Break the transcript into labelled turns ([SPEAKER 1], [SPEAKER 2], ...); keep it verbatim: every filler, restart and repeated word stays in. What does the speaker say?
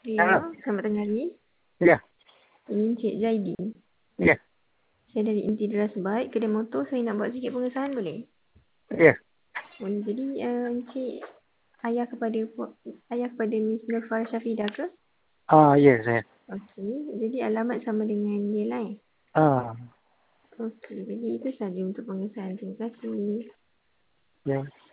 [SPEAKER 1] Ya,
[SPEAKER 2] Ya, selamat tengah hari.
[SPEAKER 1] ya,
[SPEAKER 2] Ini Encik Zaidi.
[SPEAKER 1] ya,
[SPEAKER 2] Saya dari Inti Deras Baik, kedai motor. Saya nak buat sikit pengesahan boleh?
[SPEAKER 1] ya.
[SPEAKER 2] Boleh. Jadi uh, Encik ayah kepada pu- ayah kepada Miss Nurfar Syafidah ke?
[SPEAKER 1] Ah, ya, saya.
[SPEAKER 2] Okey. Jadi alamat sama dengan dia lah eh?
[SPEAKER 1] Ah,
[SPEAKER 2] Okey. Jadi itu saja untuk pengesahan. Terima kasih.
[SPEAKER 1] ya.